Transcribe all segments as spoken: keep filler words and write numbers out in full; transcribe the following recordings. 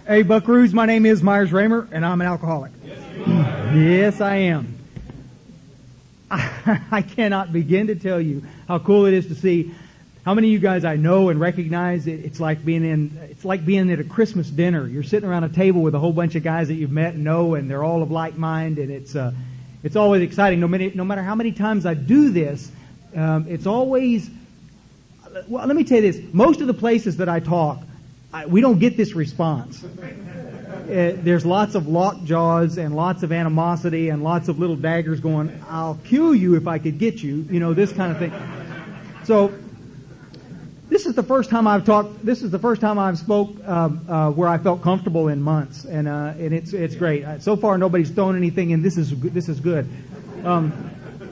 Hey, Buckaroos, my name is Myers Raymer, and I'm an alcoholic. Yes, yes I am. I, I cannot begin to tell you how cool it is to see how many of you guys I know and recognize. It, it's like being in, it's like being at a Christmas dinner. You're sitting around a table with a whole bunch of guys that you've met and know, and they're all of like mind, and it's uh, it's always exciting. No matter no matter how many times I do this, um, it's always. Well, let me tell you this: most of the places that I talk, I, we don't get this response. Uh, there's lots of locked jaws and lots of animosity and lots of little daggers going, I'll kill you if I could get you, you know, this kind of thing. So, this is the first time I've talked, this is the first time I've spoke um, uh, where I felt comfortable in months, and uh, and it's it's great. Uh, so far, nobody's thrown anything in. This is this is good. Um,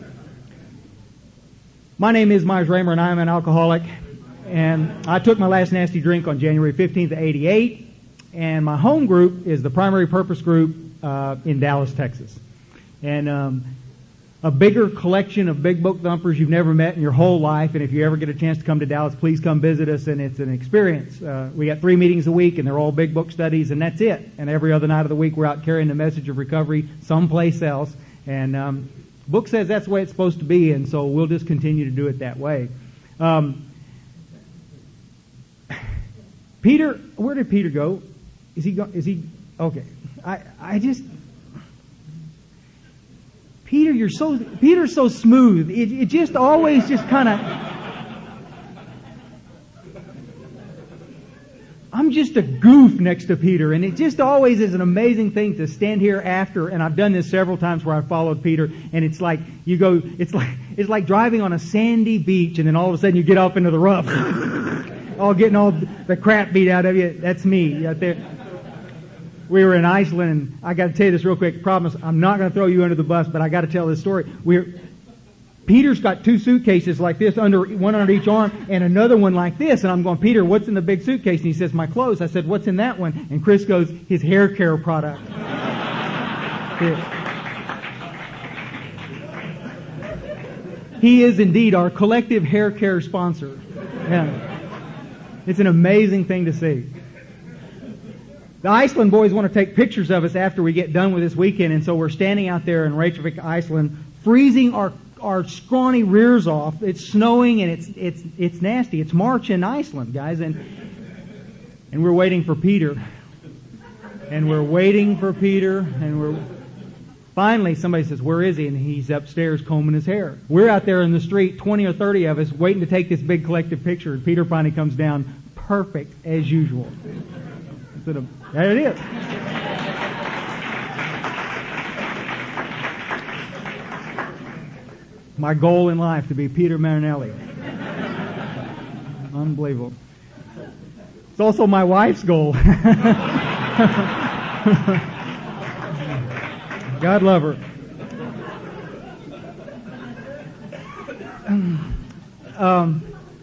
my name is Myers Raymer, and I am an alcoholic, and I took my last nasty drink on January fifteenth of eighty-eight. And my home group is the Primary Purpose Group uh, in Dallas, Texas. And um, a bigger collection of big book thumpers you've never met in your whole life. And if you ever get a chance to come to Dallas, please come visit us. And it's an experience. Uh, we got three meetings a week, and they're all big book studies, and that's it. And every other night of the week, we're out carrying the message of recovery someplace else. And um, book says that's the way it's supposed to be, and so we'll just continue to do it that way. Um, Peter, where did Peter go? Is he go, is he okay? I I just Peter, you're so Peter's so smooth. It it just always just kind of. I'm just a goof next to Peter, and it just always is an amazing thing to stand here after. And I've done this several times where I followed Peter, and it's like you go. It's like it's like driving on a sandy beach, and then all of a sudden you get off into the rough, all getting all the crap beat out of you. That's me out there. We were in Iceland, and I got to tell you this real quick. Promise, I'm not going to throw you under the bus, but I got to tell this story. We're Peter's got two suitcases like this, under one under each arm, and another one like this. And I'm going, Peter, what's in the big suitcase? And he says, my clothes. I said, what's in that one? And Chris goes, his hair care product. He is indeed our collective hair care sponsor. Yeah. It's an amazing thing to see. The Iceland boys want to take pictures of us after we get done with this weekend, and so we're standing out there in Reykjavik, Iceland, freezing our our scrawny rears off. It's snowing and it's it's it's nasty. It's March in Iceland, guys, and and we're waiting for Peter, and we're waiting for Peter, and we're finally somebody says, "Where is he?" And he's upstairs combing his hair. We're out there in the street, twenty or thirty of us, waiting to take this big collective picture, and Peter finally comes down, perfect as usual. There it is. My goal in life, to be Peter Marinelli. Unbelievable. It's also my wife's goal. God love her. Um,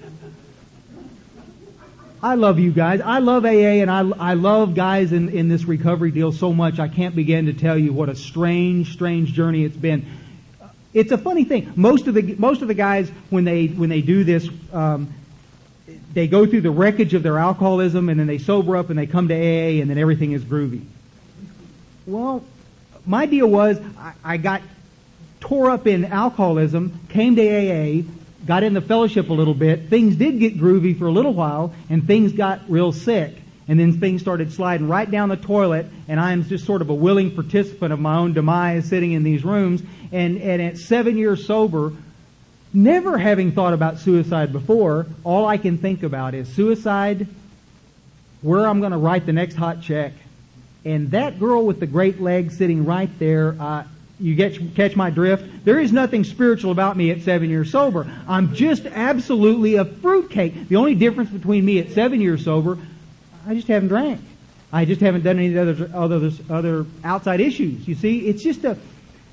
I love you guys. I love A A, and I, I love guys in, in this recovery deal so much I can't begin to tell you what a strange, strange journey it's been. It's a funny thing. Most of the most of the guys when they when they do this, um, they go through the wreckage of their alcoholism, and then they sober up and they come to A A, and then everything is groovy. Well, my deal was I, I got tore up in alcoholism, came to A A. Got in the fellowship a little bit. Things did get groovy for a little while, and things got real sick. And then things started sliding right down the toilet, and I am just sort of a willing participant of my own demise sitting in these rooms. And, and at seven years sober, never having thought about suicide before, all I can think about is suicide, where I'm going to write the next hot check. And that girl with the great legs sitting right there, uh, You get, catch my drift? There is nothing spiritual about me at seven years sober. I'm just absolutely a fruitcake. The only difference between me at seven years sober, I just haven't drank. I just haven't done any other other other outside issues. You see, it's just a.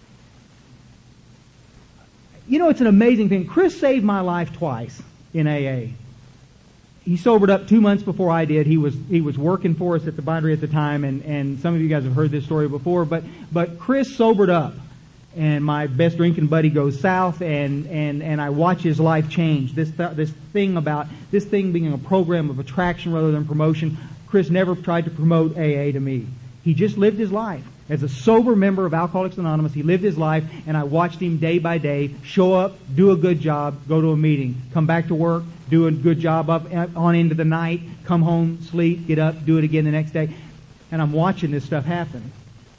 You know, it's an amazing thing. Chris saved my life twice in A A. He sobered up two months before I did. He was he was working for us at the bindery at the time, and, and some of you guys have heard this story before. But but Chris sobered up, and my best drinking buddy goes south, and, and, and I watch his life change. This th- this thing about this thing being a program of attraction rather than promotion Chris never tried to promote A A to me. He just lived his life. As a sober member of Alcoholics Anonymous, he lived his life, and I watched him day by day show up, do a good job, go to a meeting, come back to work, do a good job up on into the night, come home, sleep, get up, do it again the next day. And I'm watching this stuff happen.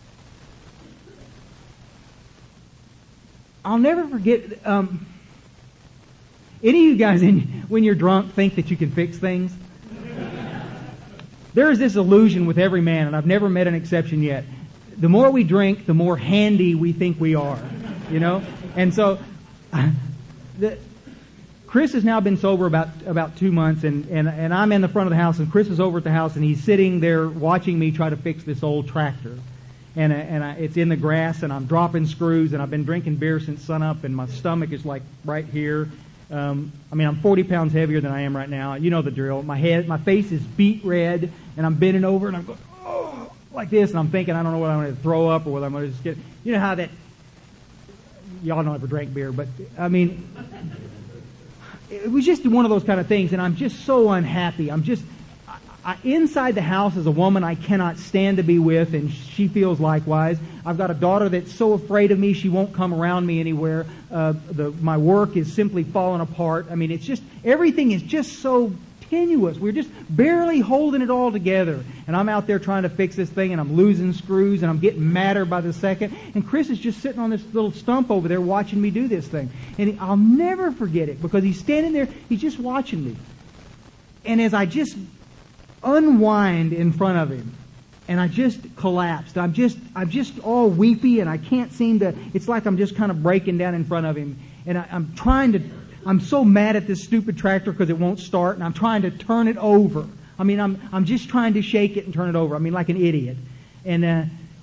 I'll never forget, um, any of you guys, in, when you're drunk, think that you can fix things? There is this illusion with every man, and I've never met an exception yet. The more we drink, the more handy we think we are, you know? And so, the, Chris has now been sober about about two months, and, and, and I'm in the front of the house, and Chris is over at the house, and he's sitting there watching me try to fix this old tractor. And, and I, it's in the grass, and I'm dropping screws, and I've been drinking beer since sunup, and my stomach is like right here. Um, I mean, I'm forty pounds heavier than I am right now. You know the drill. My head, my face is beet red, and I'm bending over, and I'm going, oh, like this, and I'm thinking, I don't know whether I'm going to throw up or whether I'm going to just get, you know how that, y'all don't ever drink beer, but, I mean, it was just one of those kind of things, and I'm just so unhappy. I'm just, I, I, inside the house is a woman I cannot stand to be with, and she feels likewise. I've got a daughter that's so afraid of me, she won't come around me anywhere. Uh, the, my work is simply falling apart. I mean, it's just, everything is just so tenuous. We're just barely holding it all together. And I'm out there trying to fix this thing, and I'm losing screws, and I'm getting madder by the second. And Chris is just sitting on this little stump over there watching me do this thing. And I'll never forget it, because he's standing there, he's just watching me. And as I just unwind in front of him, and I just collapsed. I'm just, I'm just all weepy, and I can't seem to, it's like I'm just kind of breaking down in front of him. And I, I'm trying to, I'm so mad at this stupid tractor because it won't start, and I'm trying to turn it over. I mean, I'm, I'm just trying to shake it and turn it over. I mean, like an idiot. And, uh,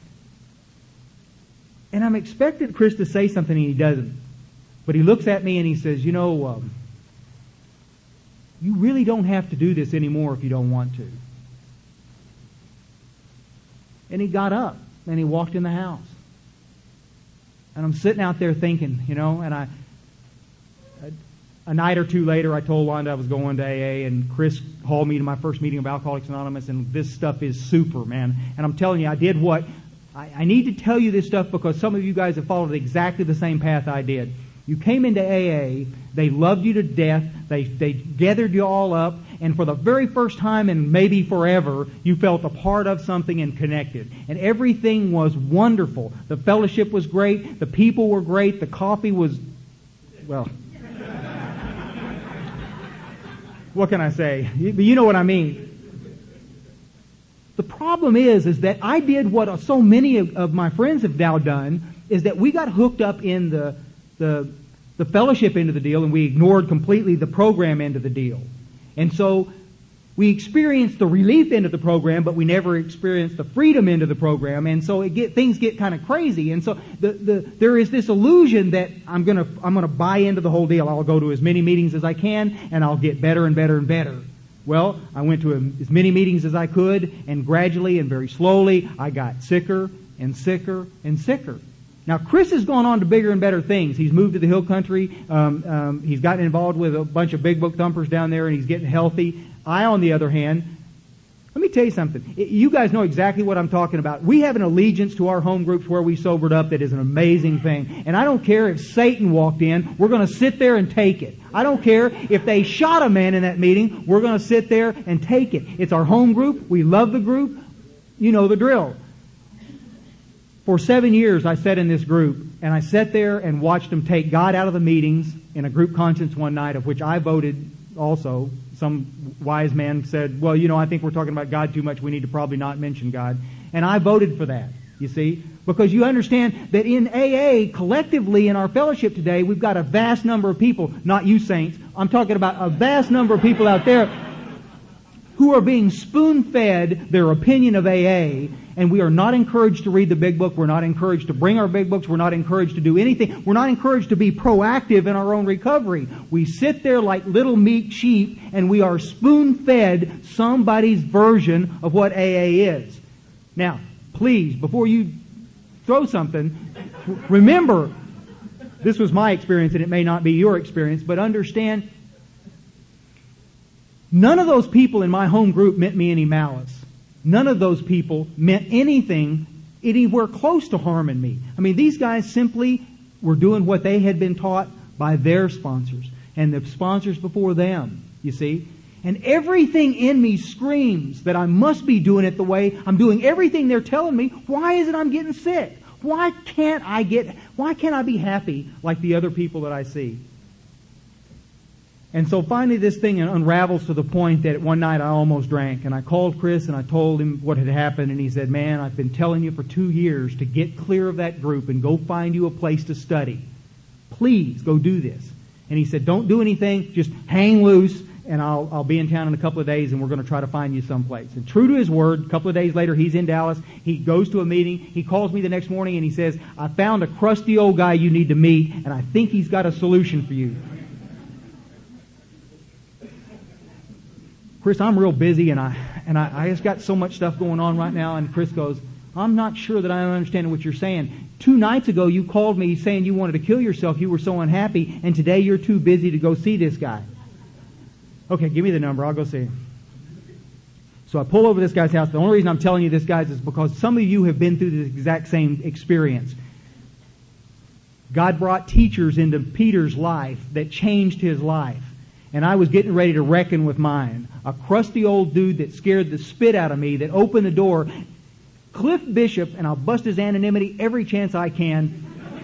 and I'm expecting Chris to say something, and he doesn't. But he looks at me and he says, you know, um, you really don't have to do this anymore if you don't want to. And he got up, and he walked in the house. And I'm sitting out there thinking, you know, and I, a, a night or two later, I told Wanda I was going to A A, and Chris hauled me to my first meeting of Alcoholics Anonymous, and this stuff is super, man. And I'm telling you, I did what, I, I need to tell you this stuff because some of you guys have followed exactly the same path I did. You came into A A, they loved you to death, they, they gathered you all up, and for the very first time and maybe forever, you felt a part of something and connected. And everything was wonderful. The fellowship was great, the people were great, the coffee was, well, what can I say? You, you know what I mean. The problem is, is that I did what so many of, of my friends have now done, is that we got hooked up in the the the fellowship end of the deal, and we ignored completely the program end of the deal. And so we experienced the relief end of the program, but we never experienced the freedom end of the program, and so it get things get kind of crazy. And so the, the there is this illusion that I'm gonna I'm gonna buy into the whole deal. I'll go to as many meetings as I can, and I'll get better and better and better. Well, I went to as many meetings as I could, and gradually and very slowly, I got sicker and sicker and sicker. Now, Chris has gone on to bigger and better things. He's moved to the hill country. Um, um, he's gotten involved with a bunch of big book thumpers down there, and he's getting healthy. I, on the other hand, let me tell you something. You guys know exactly what I'm talking about. We have an allegiance to our home groups where we sobered up that is an amazing thing. And I don't care if Satan walked in. We're going to sit there and take it. I don't care if they shot a man in that meeting. We're going to sit there and take it. It's our home group. We love the group. You know the drill. For seven years, I sat in this group, and I sat there and watched them take God out of the meetings in a group conscience one night, of which I voted also. Some wise man said, well, you know, I think we're talking about God too much. We need to probably not mention God. And I voted for that, you see, because you understand that in A A, collectively in our fellowship today, we've got a vast number of people, not you saints, I'm talking about a vast number of people out there who are being spoon-fed their opinion of A A, and we are not encouraged to read the big book. We're not encouraged to bring our big books. We're not encouraged to do anything. We're not encouraged to be proactive in our own recovery. We sit there like little meek sheep, and we are spoon-fed somebody's version of what A A is. Now, please, before you throw something, remember, this was my experience, and it may not be your experience, but understand, None of those people in my home group meant me any malice. None of those people meant anything anywhere close to harming me. I mean, these guys simply were doing what they had been taught by their sponsors and the sponsors before them, you see. And everything in me screams that I must be doing it the way I'm doing everything they're telling me. Why is it I'm getting sick? Why can't I get, why can't I be happy like the other people that I see? And so finally this thing unravels to the point that one night I almost drank. And I called Chris and I told him what had happened. And he said, man, I've been telling you for two years to get clear of that group and go find you a place to study. Please go do this. And he said, don't do anything, just hang loose, and I'll, I'll be in town in a couple of days, and we're going to try to find you someplace. And true to his word, a couple of days later, he's in Dallas. He goes to a meeting. He calls me the next morning, and he says, I found a crusty old guy you need to meet, and I think he's got a solution for you. Chris, I'm real busy, and I and I, I just got so much stuff going on right now. And Chris goes, I'm not sure that I understand what you're saying. Two nights ago, you called me saying you wanted to kill yourself. You were so unhappy, and today you're too busy to go see this guy. Okay, give me the number. I'll go see him. So I pull over to this guy's house. The only reason I'm telling you this, guys, is because some of you have been through this exact same experience. God brought teachers into Peter's life that changed his life. And I was getting ready to reckon with mine. A crusty old dude that scared the spit out of me, that opened the door. Cliff Bishop, and I'll bust his anonymity every chance I can.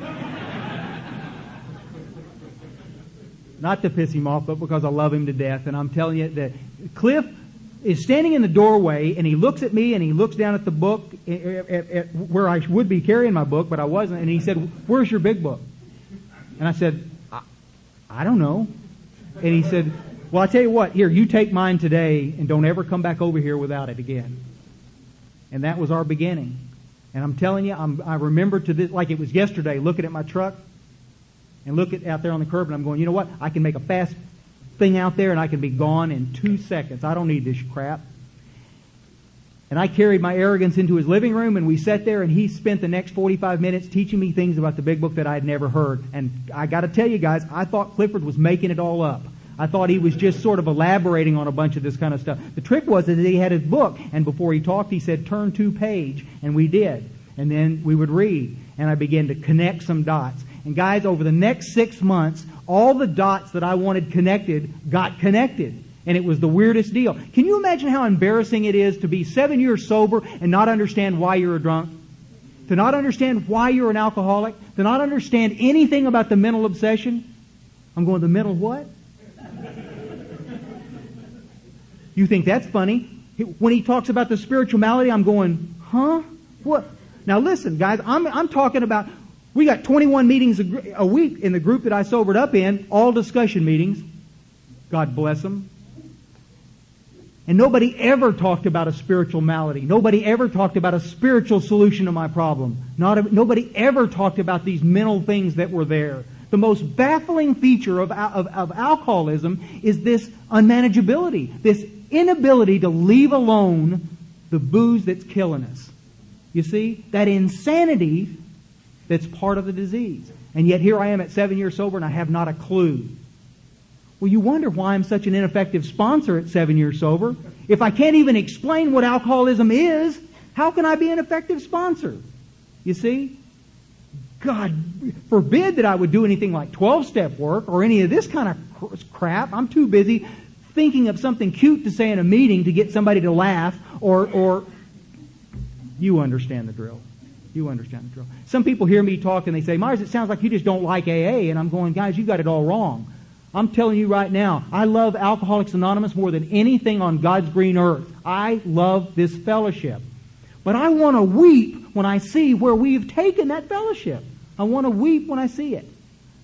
Not to piss him off, but because I love him to death. And I'm telling you that Cliff is standing in the doorway, and he looks at me, and he looks down at the book, at, at, at where I would be carrying my book, but I wasn't. And he said, where's your big book? And I said, I, I don't know. And he said, well, I tell you what, here, you take mine today, and don't ever come back over here without it again. And that was our beginning. And I'm telling you, I'm, I remember to this, like it was yesterday, looking at my truck, and look at out there on the curb, and I'm going, you know what? I can make a fast thing out there, and I can be gone in two seconds. I don't need this crap. And I carried my arrogance into his living room, and we sat there, and he spent the next forty-five minutes teaching me things about the big book that I had never heard. And I got to tell you guys, I thought Clifford was making it all up. I thought he was just sort of elaborating on a bunch of this kind of stuff. The trick was that he had his book, and before he talked, he said, turn to page, and we did. And then we would read, and I began to connect some dots. And guys, over the next six months, all the dots that I wanted connected got connected. And it was the weirdest deal. Can you imagine how embarrassing it is to be seven years sober and not understand why you're a drunk? To not understand why you're an alcoholic? To not understand anything about the mental obsession? I'm going, the mental what? You think that's funny? When he talks about the spiritual malady, I'm going, huh? What? Now listen, guys, I'm, I'm talking about, we got twenty-one meetings a, a week in the group that I sobered up in, all discussion meetings. God bless them. And nobody ever talked about a spiritual malady. Nobody ever talked about a spiritual solution to my problem. Not a, nobody ever talked about these mental things that were there. The most baffling feature of, of, of alcoholism is this unmanageability, this inability to leave alone the booze that's killing us. You see, that insanity that's part of the disease. And yet here I am at seven years sober and I have not a clue. Well, you wonder why I'm such an ineffective sponsor at seven years sober. If I can't even explain what alcoholism is, how can I be an effective sponsor? You see? God forbid that I would do anything like twelve-step work or any of this kind of crap. I'm too busy thinking of something cute to say in a meeting to get somebody to laugh or, or you understand the drill. You understand the drill. Some people hear me talk and they say, Myers, it sounds like you just don't like A A. And I'm going, guys, you got it all wrong. I'm telling you right now, I love Alcoholics Anonymous more than anything on God's green earth. I love this fellowship. But I want to weep when I see where we've taken that fellowship. I want to weep when I see it.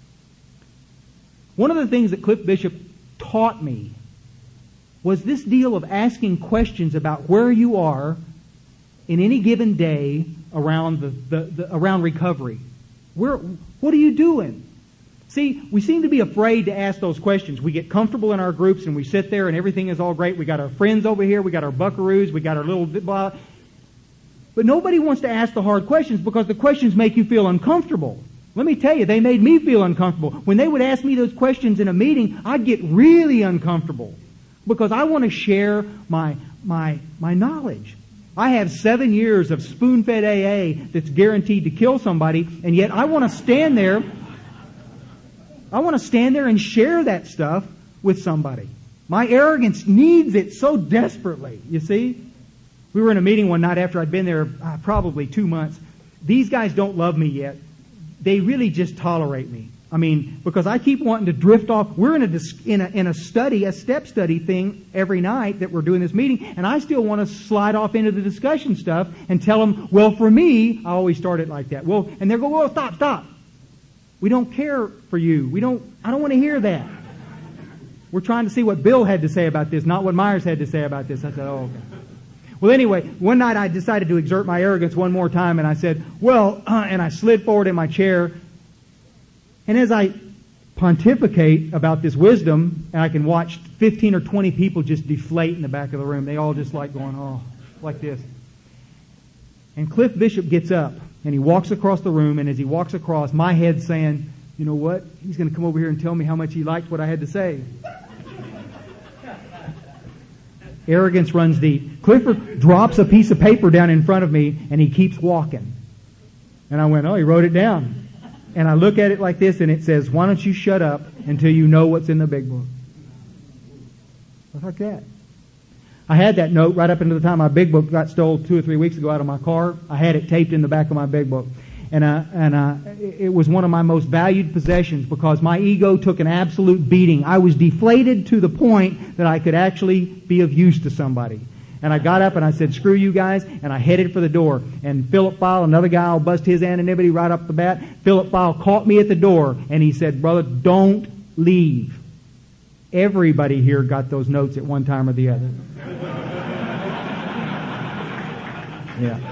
One of the things that Cliff Bishop taught me was this deal of asking questions about where you are in any given day around the, the, the around recovery. Where, what are you doing? See, we seem to be afraid to ask those questions. We get comfortable in our groups and we sit there and everything is all great. We got our friends over here, we got our buckaroos, we got our little blah. But nobody wants to ask the hard questions because the questions make you feel uncomfortable. Let me tell you, they made me feel uncomfortable. When they would ask me those questions in a meeting, I'd get really uncomfortable. because I want to share my my my knowledge. I have seven years of spoon-fed A A that's guaranteed to kill somebody, and yet I want to stand there. I want to stand there and share that stuff with somebody. My arrogance needs it so desperately, you see. We were in a meeting one night after I'd been there uh, probably two months. These guys don't love me yet. They really just tolerate me. I mean, because I keep wanting to drift off. We're in a, in a in a study, a step study thing every night that we're doing this meeting, and I still want to slide off into the discussion stuff and tell them, well, for me, I always start it like that. Well, and they're going, well, stop, stop. We don't care for you. We don't. I don't want to hear that. We're trying to see what Bill had to say about this, not what Myers had to say about this. I said, oh, okay. Well, anyway, one night I decided to exert my arrogance one more time, and I said, well, uh, and I slid forward in my chair. And as I pontificate about this wisdom, and I can watch fifteen or twenty people just deflate in the back of the room. They all just like going, oh, like this. And Cliff Bishop gets up, and he walks across the room, and as he walks across, my head's saying, you know what? He's going to come over here and tell me how much he liked what I had to say. Arrogance runs deep. Clifford drops a piece of paper down in front of me, and he keeps walking. And I went, oh, he wrote it down. And I look at it like this, and it says, why don't you shut up until you know what's in the big book? Just like that. I had that note right up until the time my big book got stolen two or three weeks ago out of my car. I had it taped in the back of my big book. And, uh, and uh, it was one of my most valued possessions because my ego took an absolute beating. I was deflated to the point that I could actually be of use to somebody. And I got up and I said, screw you guys, and I headed for the door. And Philip File, another guy, will bust his anonymity right up the bat. Philip File caught me at the door, and he said, brother, don't leave. Everybody here got those notes at one time or the other. Yeah.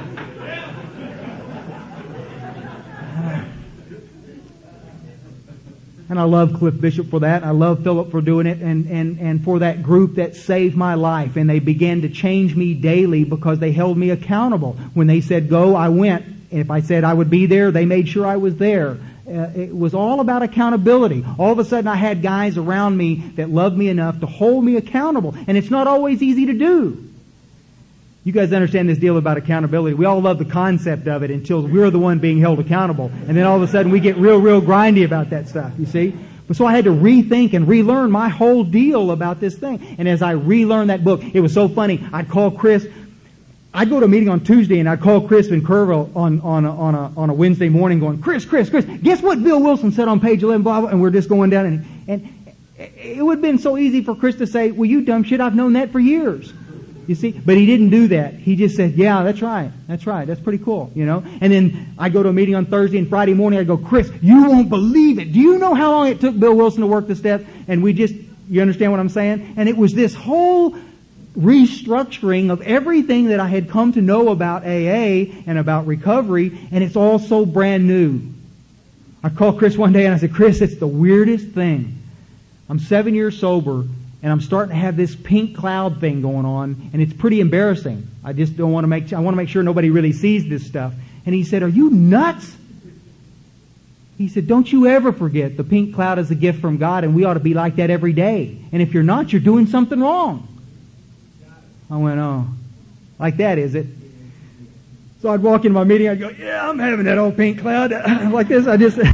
And I love Cliff Bishop for that. I love Philip for doing it, and, and, and for that group that saved my life. And they began to change me daily because they held me accountable. When they said go, I went. If I said I would be there, they made sure I was there. Uh, it was all about accountability. All of a sudden I had guys around me that loved me enough to hold me accountable. And it's not always easy to do. You guys understand this deal about accountability. We all love the concept of it until we're the one being held accountable. And then all of a sudden we get real, real grindy about that stuff, you see. But so I had to rethink and relearn my whole deal about this thing. And as I relearned that book, it was so funny. I'd call Chris. I'd go to a meeting on Tuesday and I'd call Chris in Kerrville on, on, a, on, a, on a Wednesday morning going, Chris, Chris, Chris, guess what Bill Wilson said on page eleven, blah, blah, and we're just going down. And, and it would have been so easy for Chris to say, well, you dumb shit, I've known that for years. You see? But he didn't do that. He just said, yeah, that's right. That's right. That's pretty cool, you know? And then I go to a meeting on Thursday and Friday morning. I go, Chris, you won't believe it. Do you know how long it took Bill Wilson to work the steps? And we just, you understand what I'm saying? And it was this whole restructuring of everything that I had come to know about A A and about recovery, and it's all so brand new. I called Chris one day and I said, Chris, it's the weirdest thing. I'm seven years sober, and I'm starting to have this pink cloud thing going on, and it's pretty embarrassing. I just don't want to make, I want to make sure nobody really sees this stuff. And he said, are you nuts? He said, don't you ever forget the pink cloud is a gift from God, and we ought to be like that every day. And if you're not, you're doing something wrong. I went, oh, like that, is it? So I'd walk into my meeting, I'd go, yeah, I'm having that old pink cloud. Like this, I just,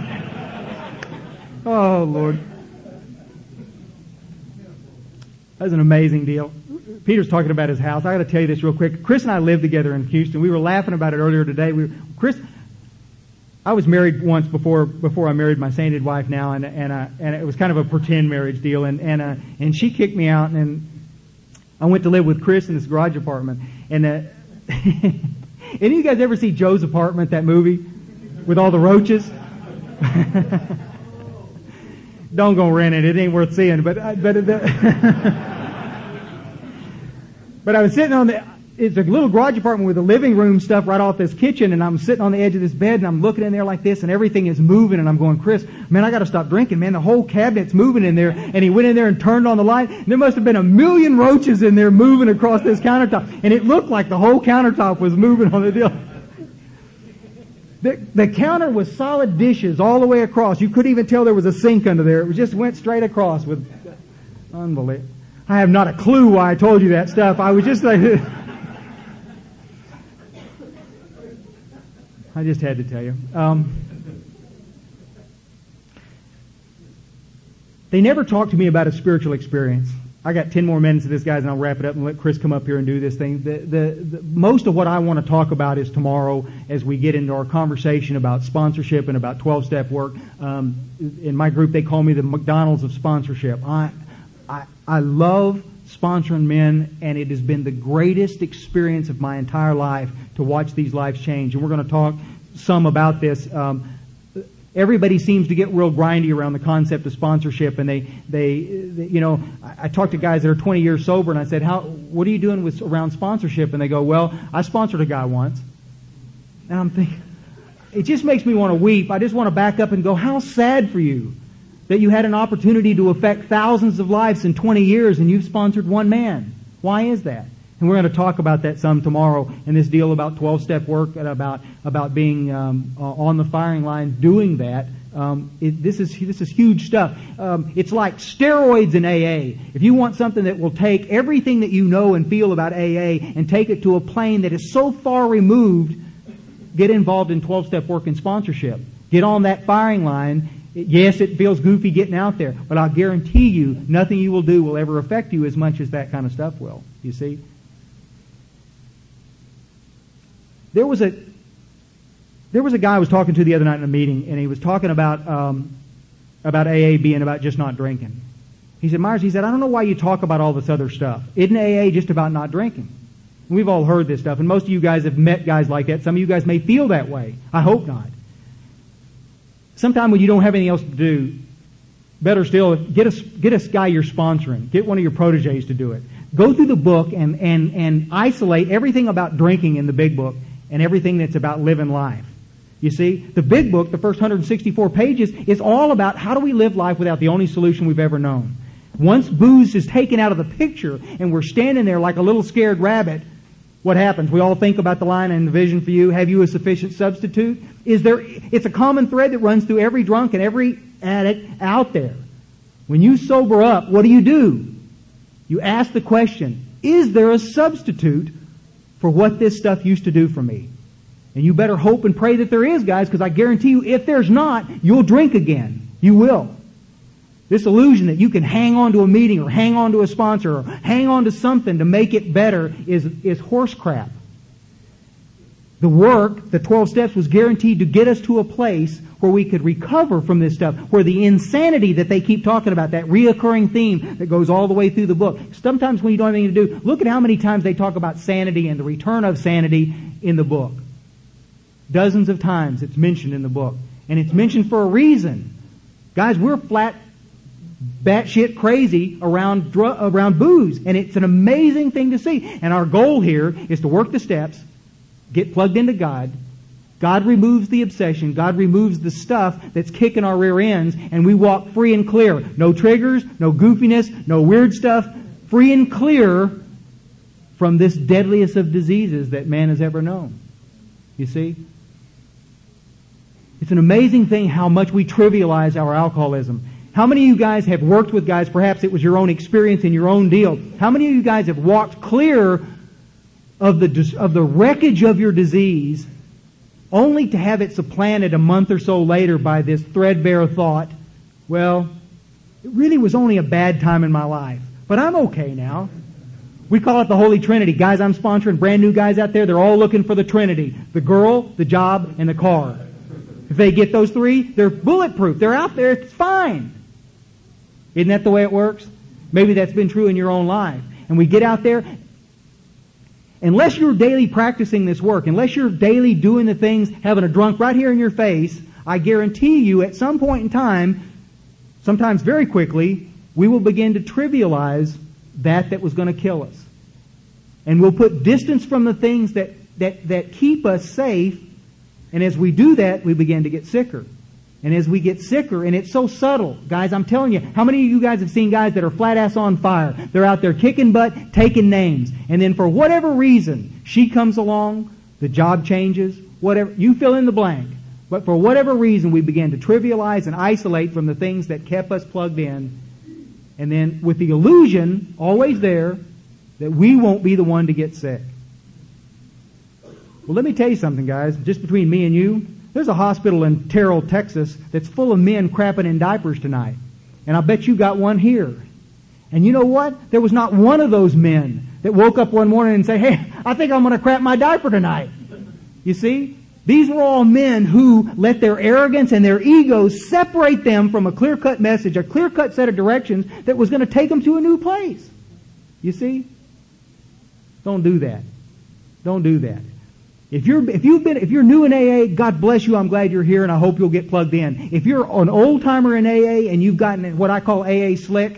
oh, Lord. That's an amazing deal. Peter's talking about his house. I got to tell you this real quick. Chris and I lived together in Houston. We were laughing about it earlier today. We were, Chris, I was married once before before I married my sainted wife now, and and uh, and it was kind of a pretend marriage deal. And and uh, and she kicked me out, and I went to live with Chris in this garage apartment. And uh, any of you guys ever see Joe's Apartment, that movie with all the roaches? Don't go rent it. It ain't worth seeing. But but the, but I was sitting on the. It's a little garage apartment with the living room stuff right off this kitchen, and I'm sitting on the edge of this bed, and I'm looking in there like this, and everything is moving, and I'm going, Chris, man, I got to stop drinking, man. The whole cabinet's moving in there. And he went in there and turned on the light. And there must have been a million roaches in there moving across this countertop, and it looked like the whole countertop was moving on the deal. The, the counter was solid dishes all the way across. You couldn't even tell there was a sink under there. It just went straight across with unbelievable. I have not a clue why I told you that stuff. I was just like, I just had to tell you. Um, they never talked to me about a spiritual experience. I got ten more minutes of this, guys, and I'll wrap it up and let Chris come up here and do this thing. The, the, the, most of what I want to talk about is tomorrow as we get into our conversation about sponsorship and about twelve-step work. Um, in my group, they call me the McDonald's of sponsorship. I, I, I love sponsoring men, and it has been the greatest experience of my entire life to watch these lives change. And we're going to talk some about this. Um, Everybody seems to get real grindy around the concept of sponsorship, and they, they, they you know, I, I talk to guys that are twenty years sober, and I said, "How? What are you doing with around sponsorship?" And they go, "Well, I sponsored a guy once," and I'm thinking, it just makes me want to weep. I just want to back up and go, "How sad for you that you had an opportunity to affect thousands of lives in twenty years, and you've sponsored one man. Why is that?" And we're going to talk about that some tomorrow in this deal about twelve-step work and about about being um, uh, on the firing line doing that. Um, it, this is this is huge stuff. Um, it's like steroids in A A. If you want something that will take everything that you know and feel about A A and take it to a plane that is so far removed, get involved in twelve-step work and sponsorship. Get on that firing line. Yes, it feels goofy getting out there, but I'll guarantee you nothing you will do will ever affect you as much as that kind of stuff will. You see? There was a there was a guy I was talking to the other night in a meeting, and he was talking about um, about A A being about just not drinking. He said, "Myers," he said, "I don't know why you talk about all this other stuff. Isn't A A just about not drinking?" And we've all heard this stuff, and most of you guys have met guys like that. Some of you guys may feel that way. I hope not. Sometime when you don't have anything else to do, better still, get a get a guy you're sponsoring. Get one of your proteges to do it. Go through the book and and and isolate everything about drinking in the big book and everything that's about living life. You see, the big book, the first one hundred sixty-four pages, is all about how do we live life without the only solution we've ever known. Once booze is taken out of the picture and we're standing there like a little scared rabbit, what happens? We all think about the line and the vision for you, have you a sufficient substitute? Is there, it's a common thread that runs through every drunk and every addict out there. When you sober up, what do you do? You ask the question, is there a substitute for what this stuff used to do for me? And you better hope and pray that there is, guys, because I guarantee you, if there's not, you'll drink again. You will. This illusion that you can hang on to a meeting or hang on to a sponsor or hang on to something to make it better is, is horse crap. The work, the twelve steps, was guaranteed to get us to a place where we could recover from this stuff, where the insanity that they keep talking about, that reoccurring theme that goes all the way through the book. Sometimes when you don't have anything to do, look at how many times they talk about sanity and the return of sanity in the book. Dozens of times it's mentioned in the book. And it's mentioned for a reason. Guys, we're flat batshit crazy around dr- around booze. And it's an amazing thing to see. And our goal here is to work the steps, get plugged into God. God removes the obsession. God removes the stuff that's kicking our rear ends, and we walk free and clear. No triggers, no goofiness, no weird stuff. Free and clear from this deadliest of diseases that man has ever known. You see? It's an amazing thing how much we trivialize our alcoholism. How many of you guys have worked with guys, perhaps it was your own experience in your own deal. How many of you guys have walked clear of the of the wreckage of your disease only to have it supplanted a month or so later by this threadbare thought, well, it really was only a bad time in my life, but I'm okay now. We call it the Holy Trinity. Guys, I'm sponsoring brand new guys out there. They're all looking for the Trinity. The girl, the job, and the car. If they get those three, they're bulletproof. They're out there. It's fine. Isn't that the way it works? Maybe that's been true in your own life. And we get out there. Unless you're daily practicing this work, unless you're daily doing the things, having a drunk right here in your face, I guarantee you at some point in time, sometimes very quickly, we will begin to trivialize that that was going to kill us. And we'll put distance from the things that, that, that keep us safe, and as we do that, we begin to get sicker. And as we get sicker, and it's so subtle, guys, I'm telling you, how many of you guys have seen guys that are flat ass on fire? They're out there kicking butt, taking names. And then for whatever reason, she comes along, the job changes, whatever, you fill in the blank. But for whatever reason, we begin to trivialize and isolate from the things that kept us plugged in. And then with the illusion always there that we won't be the one to get sick. Well, let me tell you something, guys. Just between me and you, there's a hospital in Terrell, Texas that's full of men crapping in diapers tonight. And I bet you got one here. And you know what? There was not one of those men that woke up one morning and say, hey, I think I'm going to crap my diaper tonight. You see? These were all men who let their arrogance and their egos separate them from a clear-cut message, a clear-cut set of directions that was going to take them to a new place. You see? Don't do that. Don't do that. If you're if you've been if you're new in A A, God bless you. I'm glad you're here, and I hope you'll get plugged in. If you're an old timer in A A and you've gotten what I call A A slick,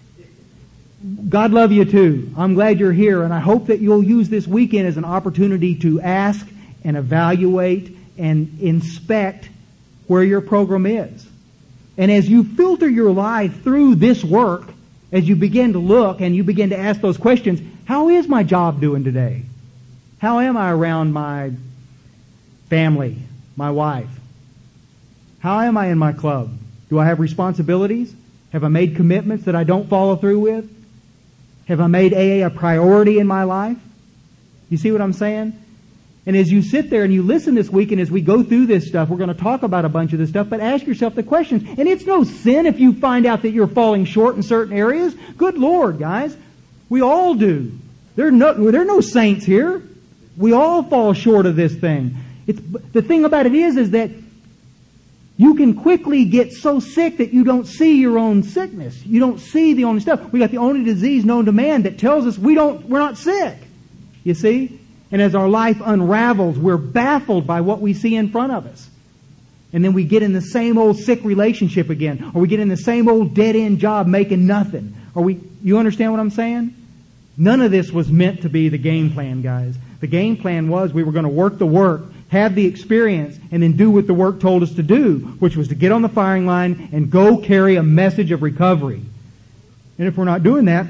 God love you too. I'm glad you're here, and I hope that you'll use this weekend as an opportunity to ask and evaluate and inspect where your program is. And as you filter your life through this work, as you begin to look and you begin to ask those questions, how is my job doing today? How am I around my family, my wife? How am I in my club? Do I have responsibilities? Have I made commitments that I don't follow through with? Have I made A A a priority in my life? You see what I'm saying? And as you sit there and you listen this week, and as we go through this stuff, we're going to talk about a bunch of this stuff, but ask yourself the questions. And it's no sin if you find out that you're falling short in certain areas. Good Lord, guys. We all do. There are no, there are no saints here. We all fall short of this thing. It's, the thing about it is, is that you can quickly get so sick that you don't see your own sickness. You don't see the only stuff. We got the only disease known to man that tells us we don't, we're not sick. You see? And as our life unravels, we're baffled by what we see in front of us. And then we get in the same old sick relationship again. Or we get in the same old dead-end job making nothing. Or we, you understand what I'm saying? None of this was meant to be the game plan, guys. The game plan was we were going to work the work, have the experience, and then do what the work told us to do, which was to get on the firing line and go carry a message of recovery. And if we're not doing that,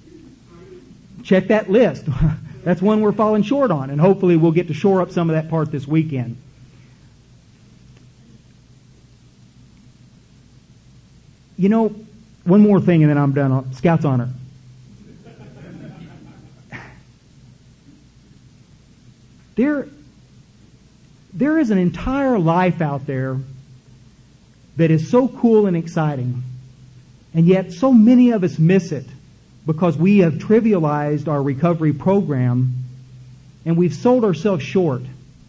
check that list. That's one we're falling short on, and hopefully we'll get to shore up some of that part this weekend. You know, one more thing and then I'm done. Scout's honor. There, there is an entire life out there that is so cool and exciting, and yet so many of us miss it because we have trivialized our recovery program and we've sold ourselves short.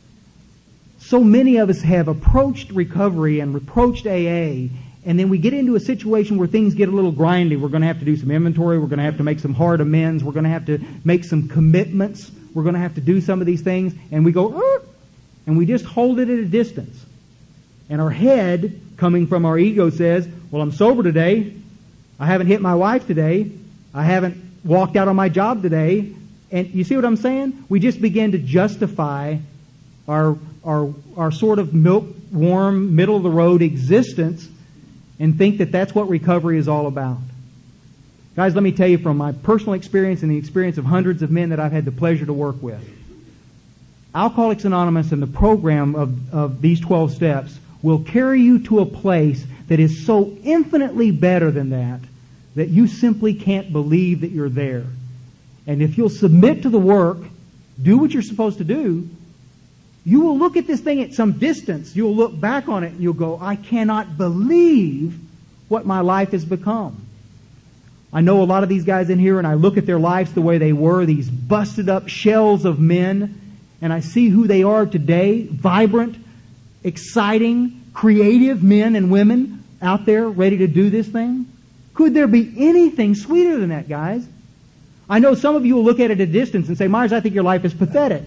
So many of us have approached recovery and approached A A, and then we get into a situation where things get a little grindy. We're going to have to do some inventory. We're going to have to make some hard amends. We're going to have to make some commitments. We're going to have to do some of these things. And we go, er, and we just hold it at a distance. And our head, coming from our ego, says, well, I'm sober today. I haven't hit my wife today. I haven't walked out on my job today. And you see what I'm saying? We just begin to justify our our our sort of milk warm, middle of the road existence and think that that's what recovery is all about. Guys, let me tell you from my personal experience and the experience of hundreds of men that I've had the pleasure to work with. Alcoholics Anonymous and the program of, of these twelve steps will carry you to a place that is so infinitely better than that that you simply can't believe that you're there. And if you'll submit to the work, do what you're supposed to do, you will look at this thing at some distance. You'll look back on it and you'll go, I cannot believe what my life has become. I know a lot of these guys in here, and I look at their lives the way they were, these busted up shells of men, and I see who they are today, vibrant, exciting, creative men and women out there ready to do this thing. Could there be anything sweeter than that, guys? I know some of you will look at it at a distance and say, Myers, I think your life is pathetic.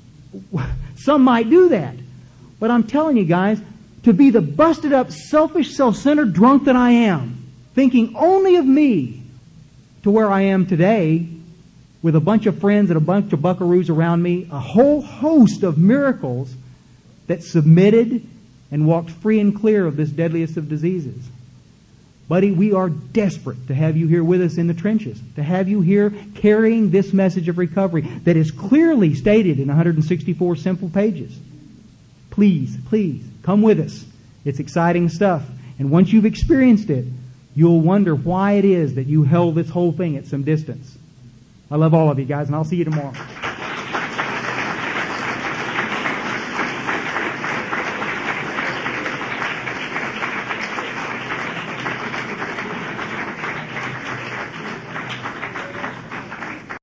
Some might do that. But I'm telling you guys, to be the busted up, selfish, self-centered drunk that I am, thinking only of me, to where I am today, with a bunch of friends and a bunch of buckaroos around me, a whole host of miracles that submitted and walked free and clear of this deadliest of diseases. Buddy, we are desperate to have you here with us in the trenches, to have you here carrying this message of recovery that is clearly stated in one hundred sixty-four simple pages. Please, please, come with us. It's exciting stuff. And once you've experienced it, you'll wonder why it is that you held this whole thing at some distance. I love all of you guys, and I'll see you tomorrow.